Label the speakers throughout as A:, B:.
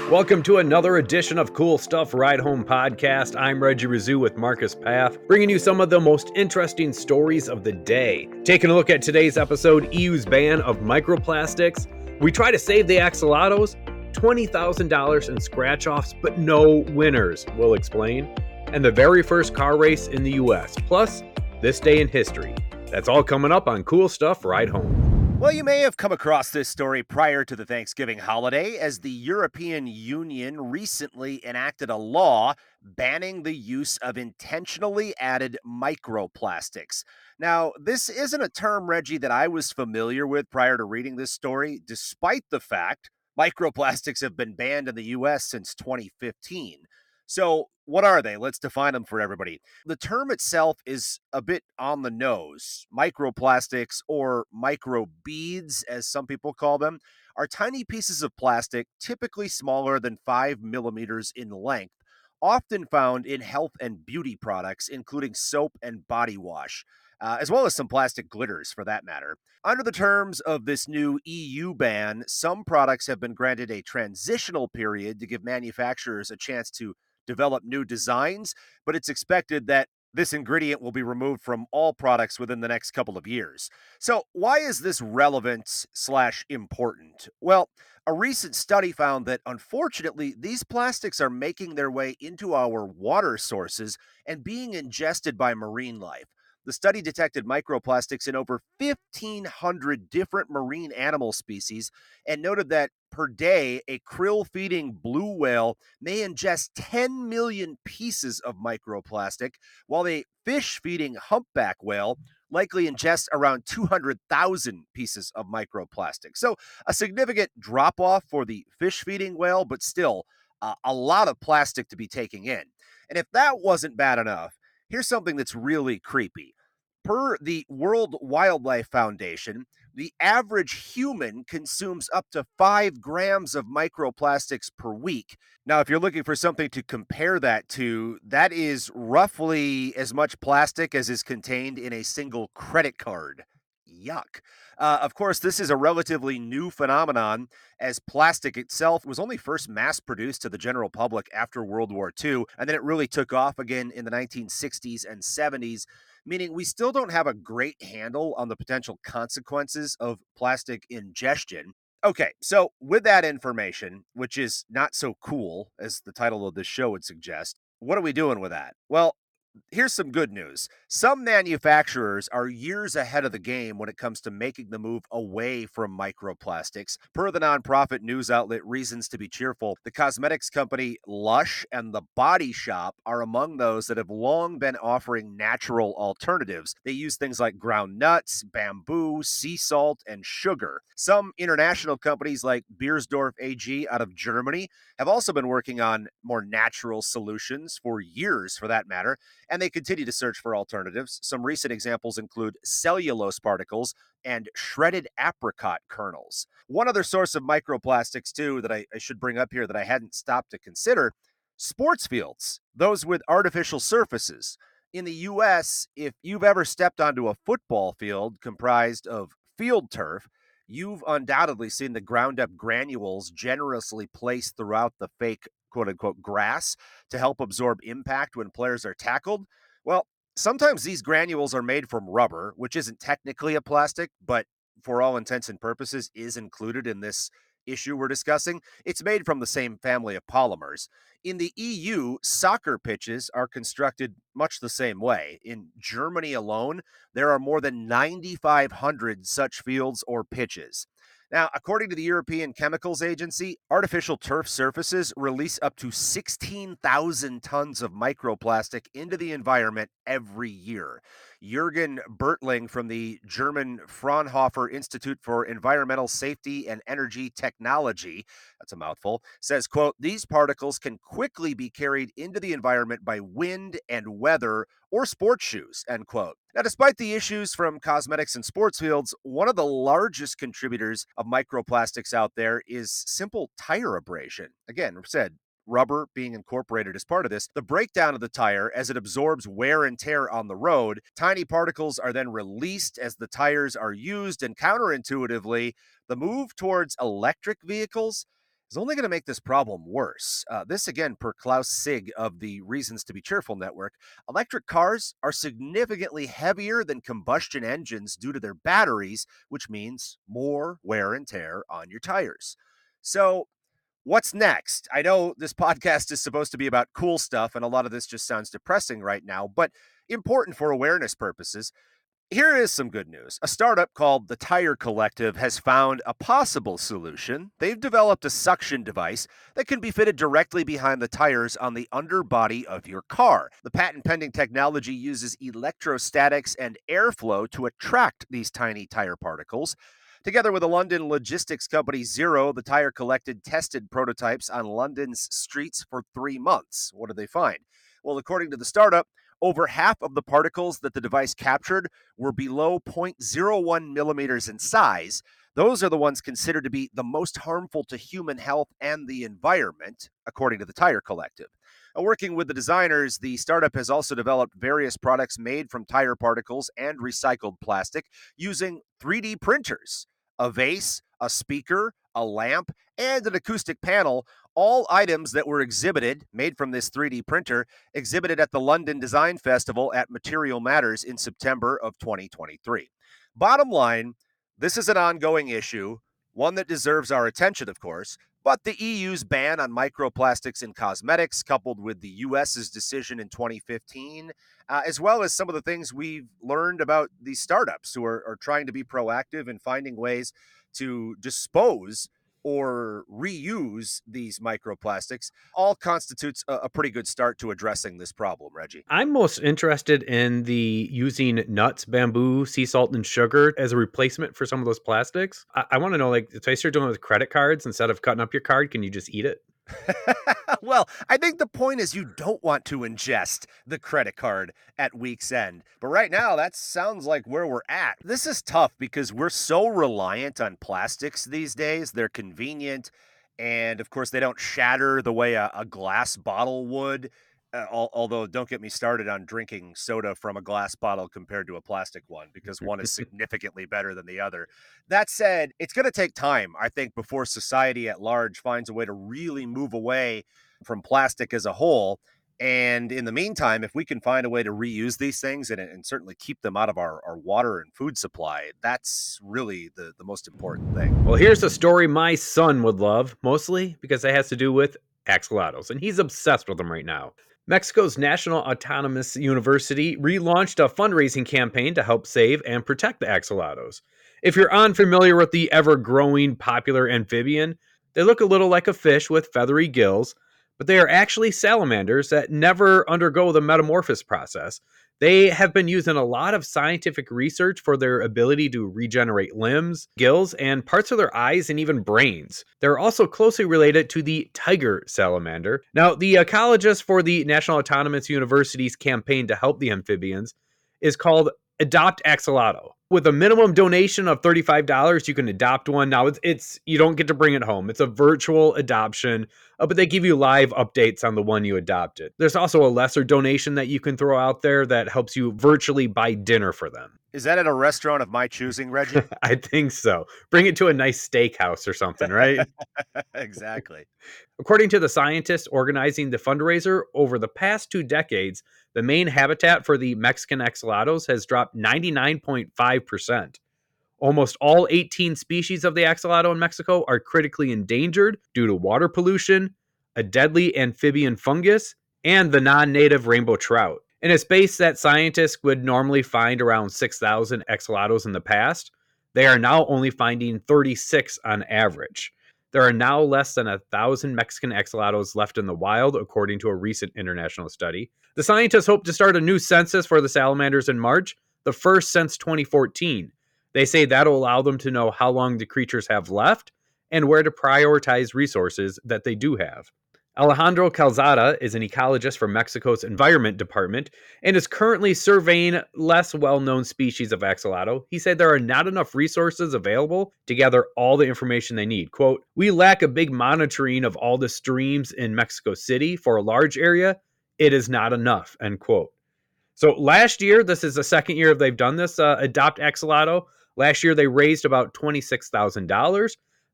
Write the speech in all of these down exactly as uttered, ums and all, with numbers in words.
A: Welcome to another edition of Cool Stuff Ride Home Podcast. I'm Reggie Rizou with Marcus Paff, bringing you some of the most interesting stories of the day. Taking a look at today's episode, E U's ban of microplastics. We try to save the axolotls, twenty thousand dollars in scratch-offs, but no winners, we'll explain. And the very first car race in the U S, plus this day in history. That's all coming up on Cool Stuff Ride Home.
B: Well, you may have come across this story prior to the Thanksgiving holiday, as the European Union recently enacted a law banning the use of intentionally added microplastics. Now, this isn't a term, Reggie, that I was familiar with prior to reading this story, despite the fact microplastics have been banned in the U S since twenty fifteen. So what are they? Let's define them for everybody. The term itself is a bit on the nose. Microplastics, or microbeads, as some people call them, are tiny pieces of plastic, typically smaller than five millimeters in length, often found in health and beauty products, including soap and body wash, uh, as well as some plastic glitters for that matter. Under the terms of this new E U ban, some products have been granted a transitional period to give manufacturers a chance to develop new designs, but it's expected that this ingredient will be removed from all products within the next couple of years. So why is this relevant slash important? Well, a recent study found that unfortunately, these plastics are making their way into our water sources and being ingested by marine life. The study detected microplastics in over fifteen hundred different marine animal species and noted that per day, a krill-feeding blue whale may ingest ten million pieces of microplastic, while a fish-feeding humpback whale likely ingests around two hundred thousand pieces of microplastic. So a significant drop-off for the fish-feeding whale, but still uh, a lot of plastic to be taking in. And if that wasn't bad enough, here's something that's really creepy. Per the World Wildlife Foundation, the average human consumes up to five grams of microplastics per week. Now, if you're looking for something to compare that to, that is roughly as much plastic as is contained in a single credit card. Yuck. Uh, of course, this is a relatively new phenomenon, as plastic itself was only first mass produced to the general public after World War Two, and then it really took off again in the nineteen sixties and seventies, meaning we still don't have a great handle on the potential consequences of plastic ingestion. Okay, so with that information, which is not so cool as the title of this show would suggest, what are we doing with that? Well, here's some good news. Some manufacturers are years ahead of the game when it comes to making the move away from microplastics. Per the nonprofit news outlet Reasons to be Cheerful, the cosmetics company Lush and The Body Shop are among those that have long been offering natural alternatives. They use things like ground nuts, bamboo, sea salt, and sugar. Some international companies like Beiersdorf A G out of Germany have also been working on more natural solutions for years, for that matter, and they continue to search for alternatives. Some recent examples include cellulose particles and shredded apricot kernels. One other source of microplastics, too, that I, I should bring up here that I hadn't stopped to consider: sports fields, those with artificial surfaces. In the U S, if you've ever stepped onto a football field comprised of field turf, you've undoubtedly seen the ground up granules generously placed throughout the fake quote unquote grass to help absorb impact when players are tackled. Well, sometimes these granules are made from rubber, which isn't technically a plastic, but for all intents and purposes is included in this issue we're discussing. It's made from the same family of polymers. In the E U, soccer pitches are constructed much the same way. In Germany alone, there are more than nine thousand five hundred such fields or pitches. Now, according to the European Chemicals Agency, artificial turf surfaces release up to sixteen thousand tons of microplastic into the environment every year. Jürgen Bertling from the German Fraunhofer Institute for Environmental Safety and Energy Technology, that's a mouthful, says, quote, "These particles can quickly be carried into the environment by wind and weather or sports shoes," end quote. Now, despite the issues from cosmetics and sports fields, one of the largest contributors of microplastics out there is simple tire abrasion. Again, said rubber being incorporated as part of this. The breakdown of the tire as it absorbs wear and tear on the road, tiny particles are then released as the tires are used, and counterintuitively, the move towards electric vehicles, is only going to make this problem worse. Uh, this again, per Klaus Sig of the Reasons to Be Cheerful network. Electric cars are significantly heavier than combustion engines due to their batteries, which means more wear and tear on your tires. So, what's next? I know this podcast is supposed to be about cool stuff, and a lot of this just sounds depressing right now, but important for awareness purposes. Here is some good news. A startup called the Tire Collective has found a possible solution. They've developed a suction device that can be fitted directly behind the tires on the underbody of your car. The patent pending technology uses electrostatics and airflow to attract these tiny tire particles. Together with the London logistics company Zero, the Tire Collective tested prototypes on London's streets for three months. What did they find? Well, according to the startup, over half of the particles that the device captured were below zero point zero one millimeters in size. Those are the ones considered to be the most harmful to human health and the environment, according to the Tire Collective. Now, working with the designers, the startup has also developed various products made from tire particles and recycled plastic using three D printers, a vase, a speaker, a lamp, and an acoustic panel, all items that were exhibited, made from this three D printer, exhibited at the London Design Festival at Material Matters in September of twenty twenty-three. Bottom line, this is an ongoing issue, one that deserves our attention, of course, but the E U's ban on microplastics in cosmetics, coupled with the U S's decision in twenty fifteen, uh, as well as some of the things we've learned about these startups who are, are trying to be proactive and finding ways to dispose or reuse these microplastics, all constitutes a, a pretty good start to addressing this problem, Reggie.
A: I'm most interested in the using nuts, bamboo, sea salt, and sugar as a replacement for some of those plastics. I, I want to know, like, if I start doing it with credit cards, instead of cutting up your card, can you just eat it?
B: Well, I think the point is you don't want to ingest the credit card at week's end. But right now, that sounds like where we're at. This is tough because we're so reliant on plastics these days. They're convenient. And of course, they don't shatter the way a, a glass bottle would. Uh, al- although, don't get me started on drinking soda from a glass bottle compared to a plastic one, because one is significantly better than the other. That said, it's going to take time, I think, before society at large finds a way to really move away from plastic as a whole. And in the meantime, if we can find a way to reuse these things and, and certainly keep them out of our, our water and food supply, that's really the, the most important thing.
A: Well, here's a story my son would love, mostly because it has to do with axolotls, and he's obsessed with them right now. Mexico's National Autonomous University relaunched a fundraising campaign to help save and protect the axolotls. If you're unfamiliar with the ever-growing popular amphibian, they look a little like a fish with feathery gills, but they are actually salamanders that never undergo the metamorphosis process. They have been used in a lot of scientific research for their ability to regenerate limbs, gills, and parts of their eyes and even brains. They're also closely related to the tiger salamander. Now, the ecologist for the National Autonomous University's campaign to help the amphibians is called Adopt Axolotl. With a minimum donation of thirty-five dollars, you can adopt one. Now, it's, it's you don't get to bring it home. It's a virtual adoption, uh, but they give you live updates on the one you adopted. There's also a lesser donation that you can throw out there that helps you virtually buy dinner for them.
B: Is that at a restaurant of my choosing, Reggie?
A: I think so. Bring it to a nice steakhouse or something, right?
B: Exactly.
A: According to the scientists organizing the fundraiser, over the past two decades, the main habitat for the Mexican axolotls has dropped ninety-nine point five percent. Almost all eighteen species of the axolotl in Mexico are critically endangered due to water pollution, a deadly amphibian fungus, and the non-native rainbow trout. In a space that scientists would normally find around six thousand axolotls in the past, they are now only finding thirty-six on average. There are now less than a thousand Mexican axolotls left in the wild, according to a recent international study. The scientists hope to start a new census for the salamanders in March, the first since twenty fourteen. They say that'll allow them to know how long the creatures have left and where to prioritize resources that they do have. Alejandro Calzada is an ecologist for Mexico's Environment Department and is currently surveying less well-known species of axolotl. He said there are not enough resources available to gather all the information they need. Quote, "We lack a big monitoring of all the streams in Mexico City for a large area. It is not enough," end quote. So last year, this is the second year they've done this, uh, Adopt Axolotl. Last year, they raised about twenty-six thousand dollars.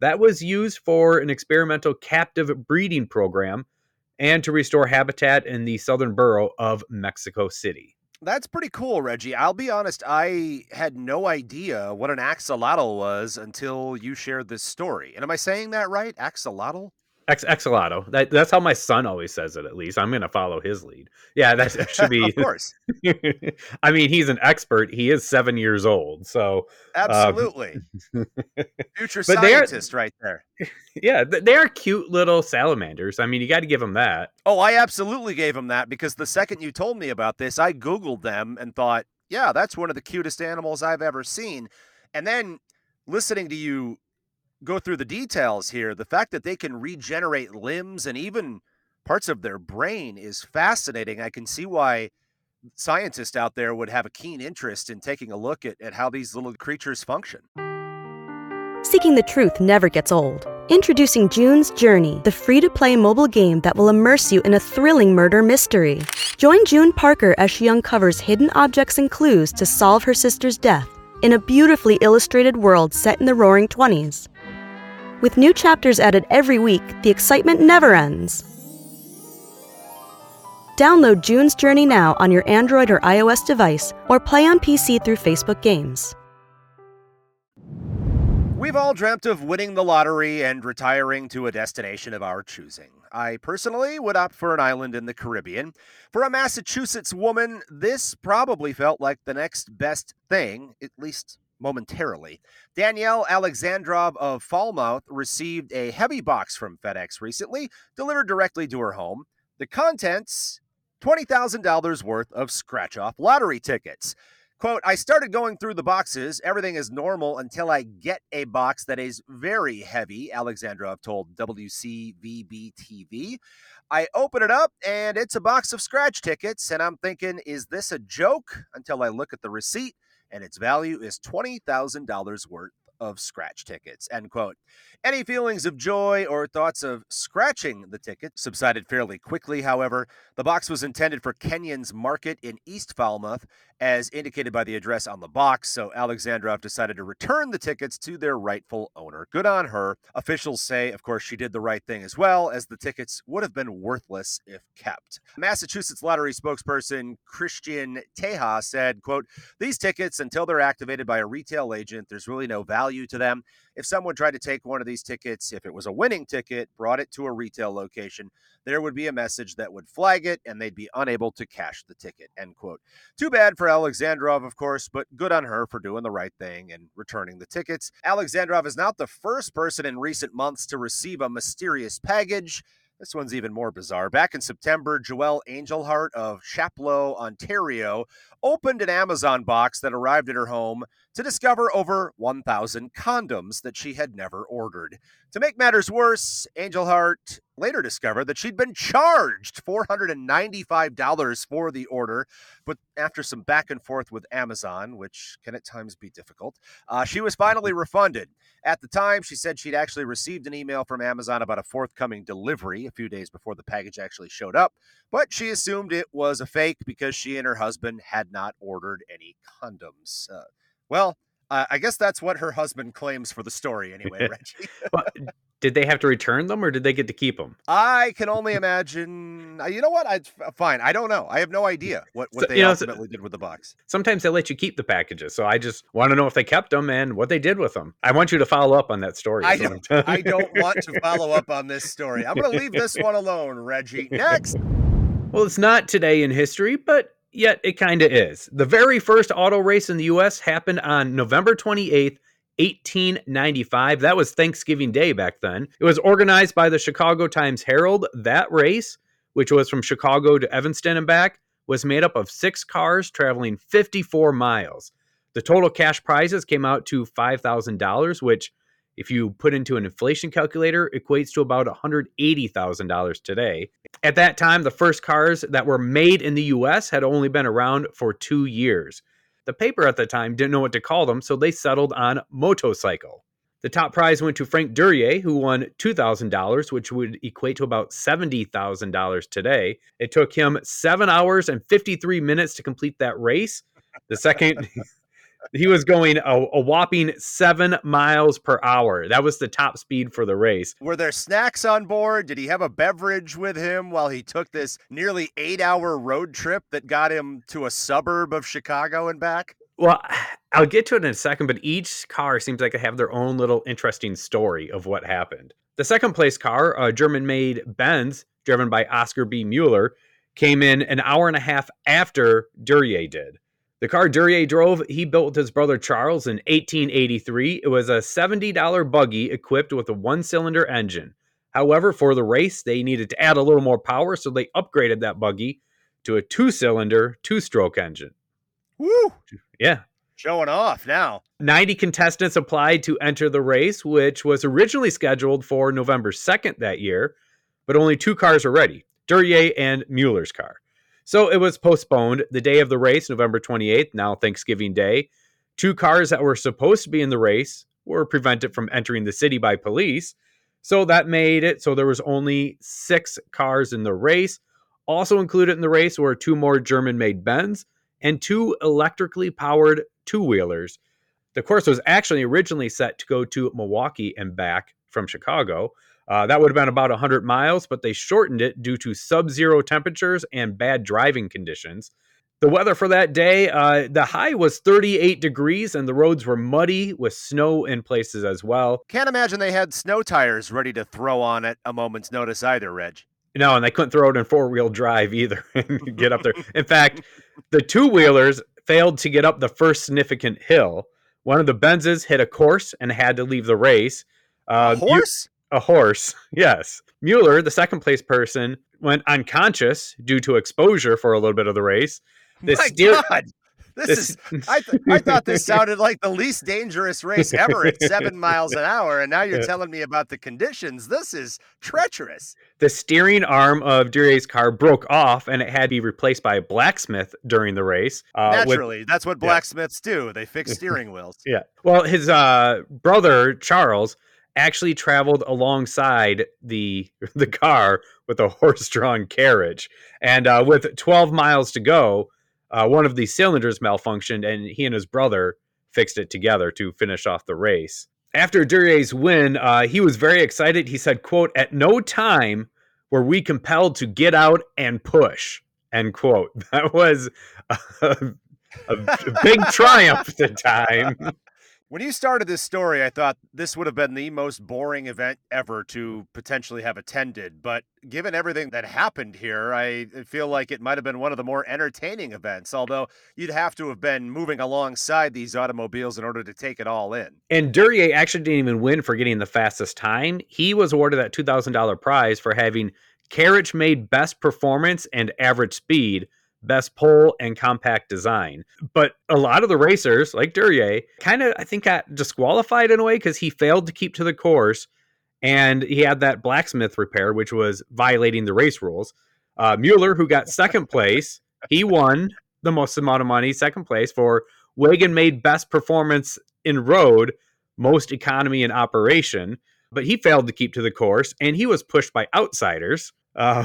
A: that was used for an experimental captive breeding program and to restore habitat in the southern borough of Mexico City.
B: That's pretty cool, Reggie. I'll be honest, I had no idea what an axolotl was until you shared this story. And am I saying that right? Axolotl?
A: Ex Exolato. That, that's how my son always says it, at least. I'm going to follow his lead. Yeah, that should be.
B: Of course.
A: I mean, he's an expert. He is seven years old. So,
B: absolutely. Um, Future scientist right there.
A: Yeah, they are cute little salamanders. I mean, you got to give them that.
B: Oh, I absolutely gave them that because the second you told me about this, I Googled them and thought, yeah, that's one of the cutest animals I've ever seen. And then listening to you go through the details here, the fact that they can regenerate limbs and even parts of their brain is fascinating. I can see why scientists out there would have a keen interest in taking a look at, at how these little creatures function.
C: Seeking the truth never gets old. Introducing June's Journey, the free-to-play mobile game that will immerse you in a thrilling murder mystery. Join June Parker as she uncovers hidden objects and clues to solve her sister's death in a beautifully illustrated world set in the Roaring Twenties. With new chapters added every week, the excitement never ends. Download June's Journey now on your Android or iOS device, or play on P C through Facebook Games.
B: We've all dreamt of winning the lottery and retiring to a destination of our choosing. I personally would opt for an island in the Caribbean. For a Massachusetts woman, this probably felt like the next best thing, at least momentarily. Danielle Alexandrov of Falmouth received a heavy box from FedEx recently, delivered directly to her home. The contents, twenty thousand dollars worth of scratch-off lottery tickets. Quote, I started going through the boxes. Everything is normal until I get a box that is very heavy, Alexandrov told W C V B T V. I open it up, and it's a box of scratch tickets, and I'm thinking, is this a joke? Until I look at the receipt, and its value is twenty thousand dollars worth of scratch tickets, end quote. Any feelings of joy or thoughts of scratching the ticket subsided fairly quickly, however. The box was intended for Kenyon's Market in East Falmouth, as indicated by the address on the box, so Alexandrov decided to return the tickets to their rightful owner. Good on her. Officials say, of course, she did the right thing as well, as the tickets would have been worthless if kept. Massachusetts Lottery spokesperson Christian Teja said, quote, these tickets, until they're activated by a retail agent, there's really no value to them. If someone tried to take one of these tickets, if it was a winning ticket, brought it to a retail location, there would be a message that would flag it and they'd be unable to cash the ticket, end quote. Too bad for Alexandrov, of course, but good on her for doing the right thing and returning the tickets. Alexandrov is not the first person in recent months to receive a mysterious package. This one's even more bizarre. Back in September, Joelle Angelhart of Chapleau, Ontario, opened an Amazon box that arrived at her home to discover over one thousand condoms that she had never ordered. To make matters worse, Angelhart later discovered that she'd been charged four hundred ninety-five dollars for the order, but after some back and forth with Amazon, which can at times be difficult, uh, she was finally refunded. At the time, she said she'd actually received an email from Amazon about a forthcoming delivery a few days before the package actually showed up, but she assumed it was a fake because she and her husband had not ordered any condoms. Uh, well, uh, I guess that's what her husband claims for the story anyway, Reggie.
A: Well, did they have to return them or did they get to keep them?
B: I can only imagine. Uh, you know what? I fine. I don't know. I have no idea what, what
A: So,
B: they
A: you know,
B: ultimately
A: so-
B: did with the box.
A: Sometimes they let you keep the packages. So I just want to know if they kept them and what they did with them. I want you to follow up on that story.
B: I
A: is what
B: don't,
A: I'm telling
B: I
A: you.
B: don't want to follow up on this story. I'm going to leave this one alone, Reggie. Next.
A: Well, it's not today in history, but yet it kind of is. The very first auto race in the U S happened on November twenty-eighth, eighteen ninety-five. That was Thanksgiving Day back then. It was organized by the Chicago Times-Herald. That race, which was from Chicago to Evanston and back, was made up of six cars traveling fifty-four miles. The total cash prizes came out to five thousand dollars, which, if you put into an inflation calculator, equates to about one hundred eighty thousand dollars today. At that time, the first cars that were made in the U S had only been around for two years. The paper at the time didn't know what to call them, so they settled on motorcycle. The top prize went to Frank Duryea, who won two thousand dollars, which would equate to about seventy thousand dollars today. It took him seven hours and fifty-three minutes to complete that race. The second... He was going a, a whopping seven miles per hour. That was the top speed for the race.
B: Were there snacks on board? Did he have a beverage with him while he took this nearly eight-hour road trip that got him to a suburb of Chicago and back?
A: Well, I'll get to it in a second, but each car seems like they have their own little interesting story of what happened. The second place car, a German-made Benz, driven by Oscar B. Mueller, came in an hour and a half after Duryea did. The car Duryea drove, he built with his brother Charles in eighteen eighty-three. It was a seventy dollars buggy equipped with a one-cylinder engine. However, for the race, they needed to add a little more power, so they upgraded that buggy to a two-cylinder, two-stroke engine.
B: Woo!
A: Yeah.
B: Showing off now.
A: ninety contestants applied to enter the race, which was originally scheduled for November second that year, but only two cars were ready, Duryea and Mueller's car. So it was postponed. The day of the race, November twenty-eighth, now Thanksgiving Day. Two cars that were supposed to be in the race were prevented from entering the city by police. So that made it so there was only six cars in the race. Also included in the race were two more German-made Benz and two electrically powered two-wheelers. The course was actually originally set to go to Milwaukee and back from Chicago. Uh, that would have been about one hundred miles, but they shortened it due to sub-zero temperatures and bad driving conditions. The weather for that day, uh, the high was thirty-eight degrees and the roads were muddy with snow in places as well.
B: Can't imagine they had snow tires ready to throw on at a moment's notice either, Reg.
A: No, and they couldn't throw it in four-wheel drive either and get up there. In fact, the two-wheelers failed to get up the first significant hill. One of the Benzes hit a course and had to leave the race. Uh,
B: a horse?
A: A horse, yes. Mueller, the second place person, went unconscious due to exposure for a little bit of the race. The
B: My
A: steer-
B: God. This,
A: this
B: is, I, th- I thought this sounded like the least dangerous race ever at seven miles an hour. And now you're
A: Yeah.
B: telling me about the conditions. This is treacherous.
A: The steering arm of Duryea's car broke off and it had to be replaced by a blacksmith during the race. Uh, with-
B: Naturally, that's what
A: yeah.
B: blacksmiths do. They fix steering wheels.
A: Yeah. Well, his uh, brother, Charles, actually traveled alongside the the car with a horse-drawn carriage. And uh, with twelve miles to go, uh, one of the cylinders malfunctioned, and he and his brother fixed it together to finish off the race. After Duryea's win, uh, he was very excited. He said, quote, "At no time were we compelled to get out and push," end quote. That was a, a big triumph at the time.
B: When you started this story, I thought this would have been the most boring event ever to potentially have attended. But given everything that happened here, I feel like it might have been one of the more entertaining events, although you'd have to have been moving alongside these automobiles in order to take it all in.
A: And Duryea actually didn't even win for getting the fastest time. He was awarded that two thousand dollars prize for having carriage-made best performance and average speed, best pole, and compact design. But a lot of the racers, like Duryea, kind of, I think, got disqualified in a way because he failed to keep to the course, and he had that blacksmith repair, which was violating the race rules. Uh, Mueller, who got second place, he won the most amount of money, second place, for wagon-made best performance in road, most economy in operation. But he failed to keep to the course, and he was pushed by outsiders. Uh,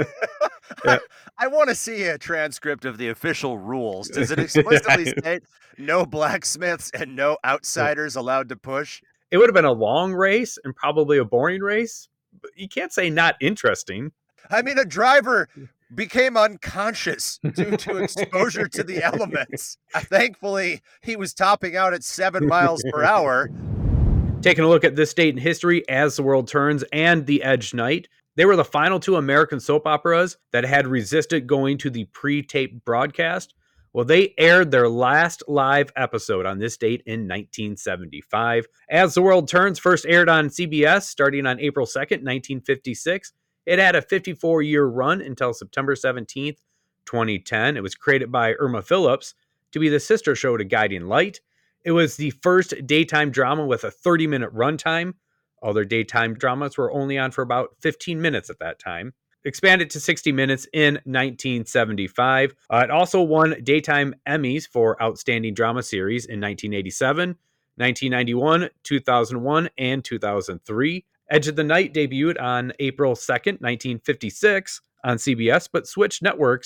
B: I, I want to see a transcript of the official rules. Does it explicitly state no blacksmiths and no outsiders allowed to push?
A: It would have been a long race and probably a boring race, but you can't say not interesting.
B: I mean, a driver became unconscious due to exposure to the elements. Uh, Thankfully, he was topping out at seven miles per hour.
A: Taking a look at this date in history, As the World Turns and The Edge Night, they were the final two American soap operas that had resisted going to the pre-taped broadcast. Well, they aired their last live episode on this date in nineteen seventy-five. As the World Turns first aired on C B S starting on April second, nineteen fifty-six. It had a fifty-four-year run until September seventeenth, twenty ten. It was created by Irma Phillips to be the sister show to Guiding Light. It was the first daytime drama with a thirty-minute runtime. Other daytime dramas were only on for about fifteen minutes at that time. Expanded to sixty minutes in nineteen seventy-five. Uh, it also won daytime Emmys for Outstanding Drama Series in nineteen eighty-seven, nineteen ninety-one, two thousand one, and two thousand three. Edge of the Night debuted on April second, nineteen fifty-six on C B S, but switched networks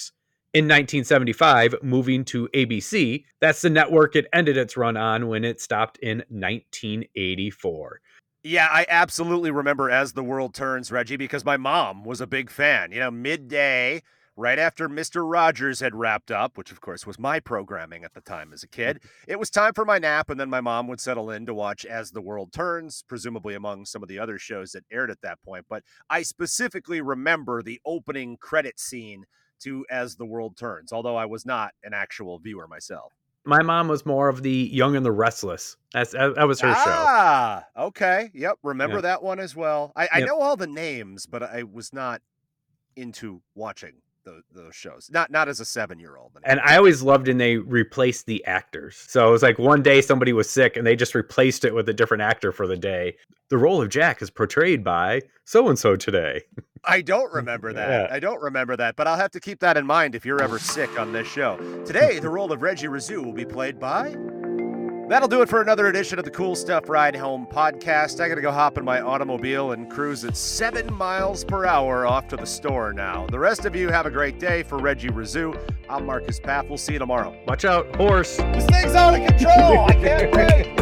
A: In nineteen seventy-five, moving to A B C, that's the network it ended its run on when it stopped in nineteen eighty-four.
B: Yeah, I absolutely remember As the World Turns, Reggie, because my mom was a big fan. You know, midday, right after Mister Rogers had wrapped up, which of course was my programming at the time as a kid, it was time for my nap, and then my mom would settle in to watch As the World Turns, presumably among some of the other shows that aired at that point. But I specifically remember the opening credit scene to As the World Turns, although I was not an actual viewer myself.
A: My mom was more of the Young and the Restless. That's that, that was her
B: ah,
A: show.
B: Ah, okay. Yep. Remember
A: Yeah.
B: that one as well. I, I
A: Yep.
B: know all the names, but I was not into watching those, those shows. Not not as a seven-year-old.
A: And I always loved when they replaced the actors. So it was like one day somebody was sick and they just replaced it with a different actor for the day. The role of Jack is portrayed by so-and-so today.
B: I don't remember that.
A: Yeah.
B: I don't remember that, but I'll have to keep that in mind if you're ever sick on this show. Today, the role of Reggie Rizou will be played by... That'll do it for another edition of the Cool Stuff Ride Home podcast. I gotta go hop in my automobile and cruise at seven miles per hour off to the store now. The rest of you have a great day. For Reggie Rizou, I'm Marcus Paff. We'll see you tomorrow.
A: Watch out, horse.
B: This thing's out of control. I can't wait.